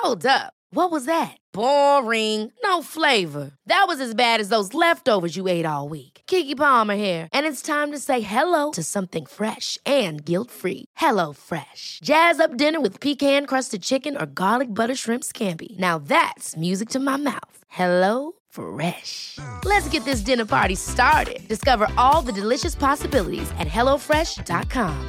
Hold up. What was that? Boring. No flavor. That was as bad as those leftovers you ate all week. Keke Palmer here, and it's time to say hello to something fresh and guilt-free. Hello Fresh. Jazz up dinner with pecan-crusted chicken or garlic butter shrimp scampi. Now that's music to my mouth. Hello Fresh. Let's get this dinner party started. Discover all the delicious possibilities at hellofresh.com.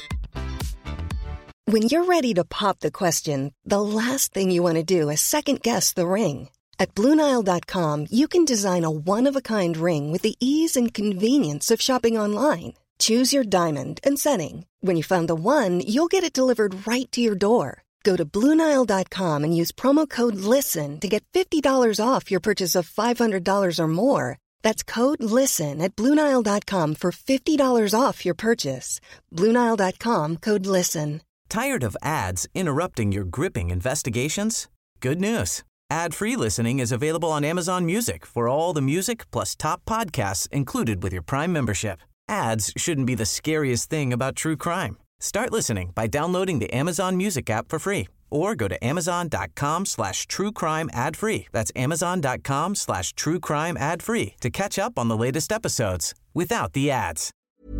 When you're ready to pop the question, the last thing you want to do is second-guess the ring. At BlueNile.com, you can design a one-of-a-kind ring with the ease and convenience of shopping online. Choose your diamond and setting. When you find the one, you'll get it delivered right to your door. Go to BlueNile.com and use promo code LISTEN to get $50 off your purchase of $500 or more. That's code LISTEN at BlueNile.com for $50 off your purchase. BlueNile.com, code LISTEN. Tired of ads interrupting your gripping investigations? Good news. Ad-free listening is available on Amazon Music for all the music plus top podcasts included with your Prime membership. Ads shouldn't be the scariest thing about true crime. Start listening by downloading the Amazon Music app for free or go to amazon.com/truecrime ad-free. That's amazon.com/truecrime ad-free to catch up on the latest episodes without the ads.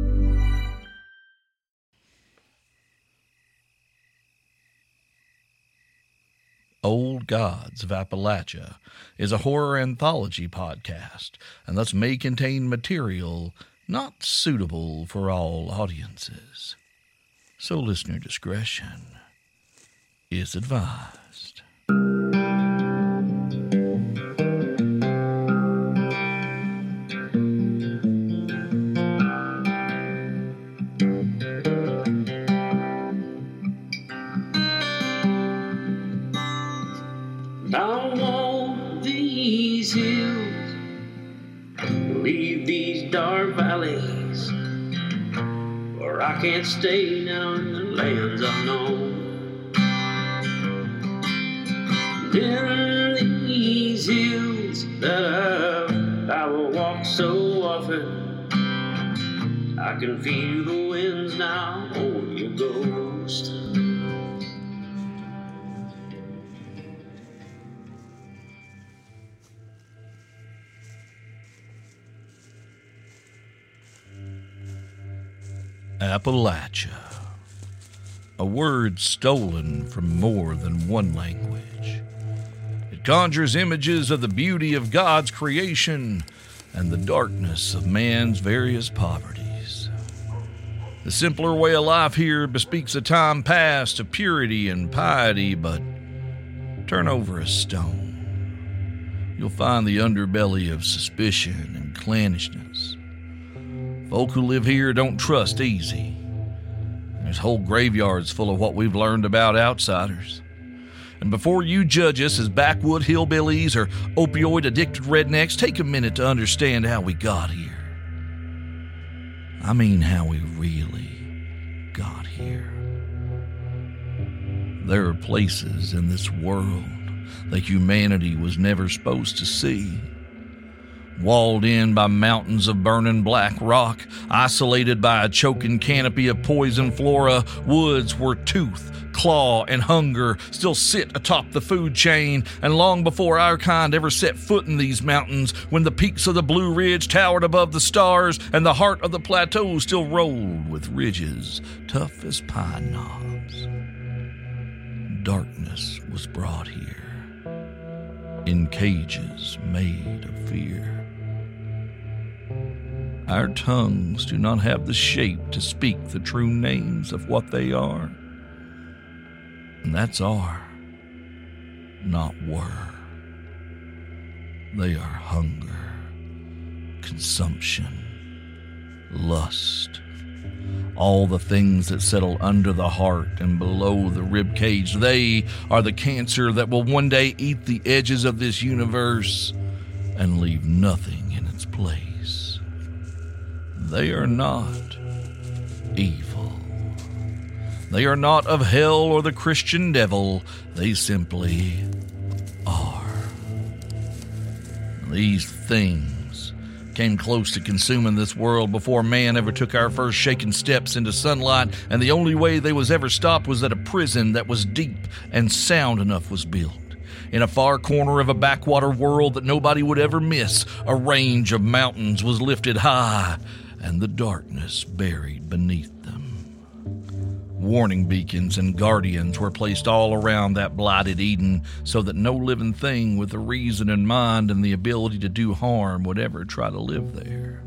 Old Gods of Appalachia is a horror anthology podcast and thus may contain material not suitable for all audiences. So listener discretion is advised. Down all these hills, leave these dark valleys, for I can't stay now in the lands unknown. In these hills that I will walk so often, I can feel the winds now on your ghost. Appalachia, a word stolen from more than one language. It conjures images of the beauty of God's creation and the darkness of man's various poverties. The simpler way of life here bespeaks a time past of purity and piety, but turn over a stone. You'll find the underbelly of suspicion and clannishness. Folk who live here don't trust easy. There's whole graveyards full of what we've learned about outsiders. And before you judge us as backwood hillbillies or opioid-addicted rednecks, take a minute to understand how we got here. I mean how we really got here. There are places in this world that humanity was never supposed to see. Walled in by mountains of burning black rock, isolated by a choking canopy of poison flora, woods where tooth, claw, and hunger still sit atop the food chain, and long before our kind ever set foot in these mountains, when the peaks of the Blue Ridge towered above the stars, and the heart of the plateau still rolled with ridges tough as pine knobs. Darkness was brought here, in cages made of fear. Our tongues do not have the shape to speak the true names of what they are. And that's are, not were. They are hunger, consumption, lust, all the things that settle under the heart and below the rib cage. They are the cancer that will one day eat the edges of this universe and leave nothing in its place. They are not evil. They are not of hell or the Christian devil. They simply are. These things Came close to consuming this world before man ever took our first shaking steps into sunlight, and the only way they was ever stopped was that a prison that was deep and sound enough was built. In a far corner of a backwater world that nobody would ever miss, a range of mountains was lifted high, and the darkness buried beneath them. Warning beacons and guardians were placed all around that blighted Eden so that no living thing with a reason in mind and the ability to do harm would ever try to live there.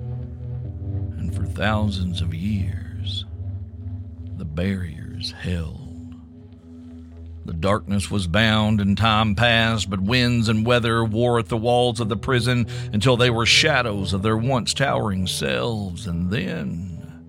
And for thousands of years, the barriers held. The darkness was bound and time passed, but winds and weather wore at the walls of the prison until they were shadows of their once towering selves, and then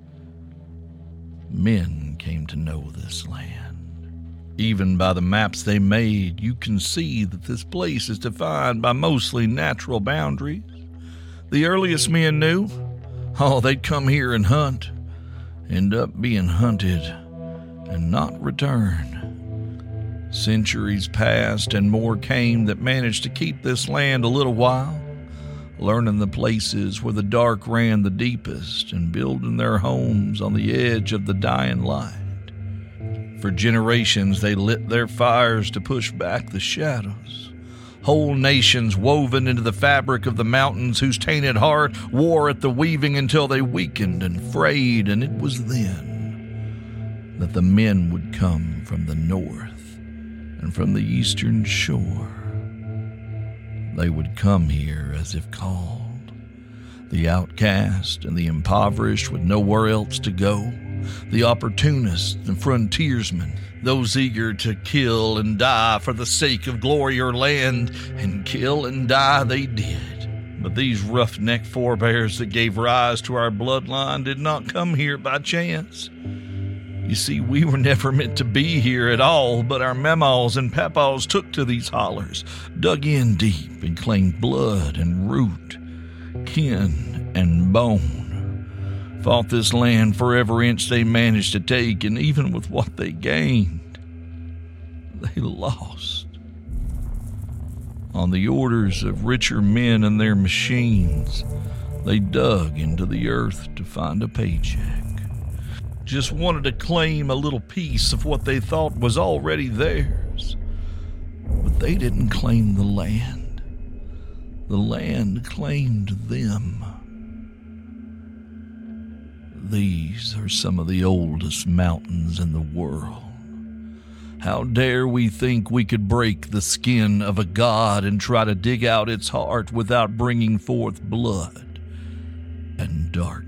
men came to know this land. Even by the maps they made, you can see that this place is defined by mostly natural boundaries. The earliest men knew, they'd come here and hunt, end up being hunted, and not return. Centuries passed and more came that managed to keep this land a little while, learning the places where the dark ran the deepest and building their homes on the edge of the dying light. For generations, they lit their fires to push back the shadows. Whole nations woven into the fabric of the mountains whose tainted heart wore at the weaving until they weakened and frayed, and it was then that the men would come from the north and from the eastern shore. They would come here as if called, the outcast and the impoverished with nowhere else to go, the opportunists and frontiersmen, those eager to kill and die for the sake of glory or land, and kill and die they did. But these roughneck forebears that gave rise to our bloodline did not come here by chance. You see, we were never meant to be here at all, but our mamaws and papaws took to these hollers, dug in deep, and claimed blood and root, kin and bone. Fought this land for every inch they managed to take, and even with what they gained, they lost. On the orders of richer men and their machines, they dug into the earth to find a paycheck. Just wanted to claim a little piece of what they thought was already theirs. But they didn't claim the land. The land claimed them. These are some of the oldest mountains in the world. How dare we think we could break the skin of a god and try to dig out its heart without bringing forth blood and darkness?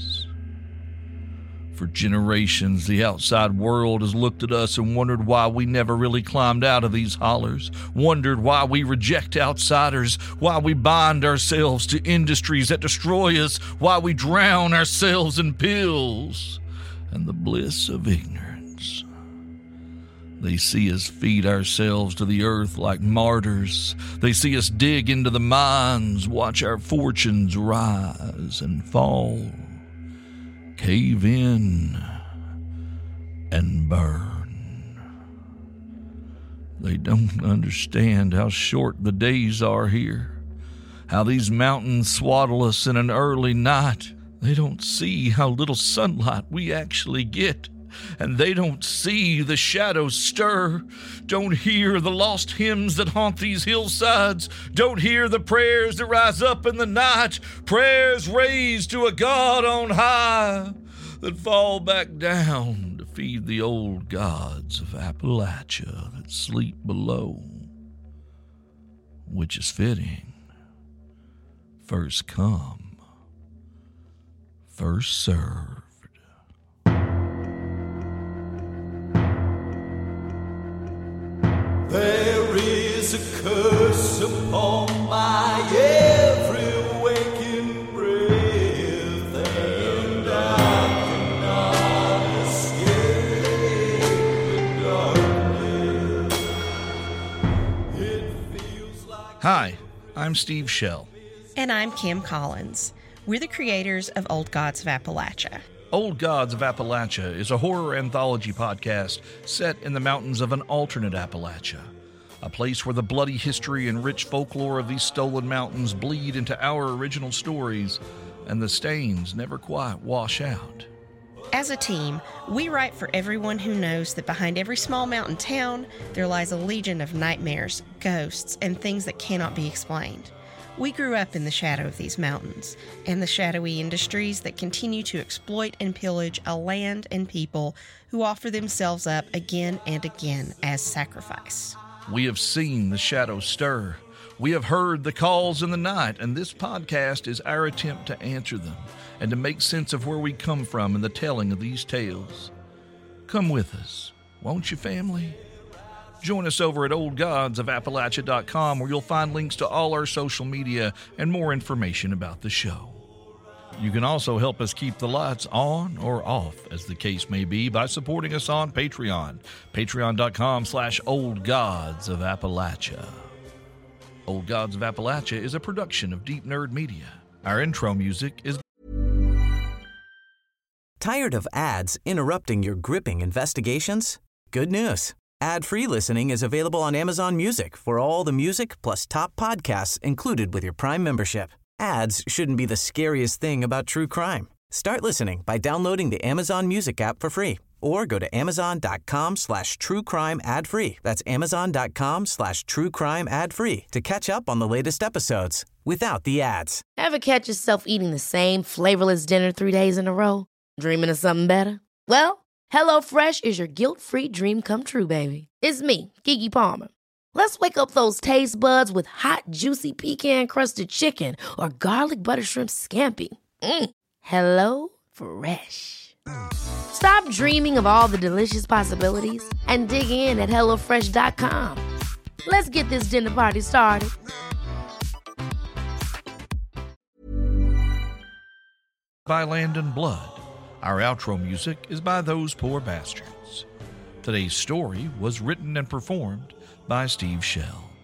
For generations, the outside world has looked at us and wondered why we never really climbed out of these hollers, wondered why we reject outsiders, why we bind ourselves to industries that destroy us, why we drown ourselves in pills and the bliss of ignorance. They see us feed ourselves to the earth like martyrs. They see us dig into the mines, watch our fortunes rise and fall, cave in and burn. They don't understand how short the days are here, how these mountains swaddle us in an early night. They don't see how little sunlight we actually get, and they don't see the shadows stir, don't hear the lost hymns that haunt these hillsides, don't hear the prayers that rise up in the night, prayers raised to a God on high that fall back down to feed the old gods of Appalachia that sleep below, which is fitting. First come, first served. There is a curse upon my every waking breath, and I cannot escape the darkness. It feels like... Hi, I'm Steve Shell. And I'm Kim Collins. We're the creators of Old Gods of Appalachia. Old Gods of Appalachia is a horror anthology podcast set in the mountains of an alternate Appalachia. a place where the bloody history and rich folklore of these stolen mountains bleed into our original stories, and the stains never quite wash out. As a team, we write for everyone who knows that behind every small mountain town, there lies a legion of nightmares, ghosts, and things that cannot be explained. We grew up in the shadow of these mountains and the shadowy industries that continue to exploit and pillage a land and people who offer themselves up again and again as sacrifice. We have seen the shadows stir. We have heard the calls in the night, and this podcast is our attempt to answer them and to make sense of where we come from in the telling of these tales. Come with us, won't you, family? Join us over at oldgodsofappalachia.com, where you'll find links to all our social media and more information about the show. You can also help us keep the lights on or off, as the case may be, by supporting us on Patreon. Patreon.com/oldgodsofappalachia. Old Gods of Appalachia is a production of Deep Nerd Media. Our intro music is... Tired of ads interrupting your gripping investigations? Good news. Ad-free listening is available on Amazon Music for all the music plus top podcasts included with your Prime membership. Ads shouldn't be the scariest thing about true crime. Start listening by downloading the Amazon Music app for free or go to amazon.com/truecrime ad-free. That's amazon.com/truecrime ad-free to catch up on the latest episodes without the ads. Ever catch yourself eating the same flavorless dinner 3 days in a row? Dreaming of something better? Well, HelloFresh is your guilt-free dream come true, baby. It's me, Keke Palmer. Let's wake up those taste buds with hot, juicy pecan-crusted chicken or garlic butter shrimp scampi. HelloFresh. Stop dreaming of all the delicious possibilities and dig in at HelloFresh.com. Let's get this dinner party started. by Land and Blood. Our outro music is by Those Poor Bastards. Today's story was written and performed by Steve Shell.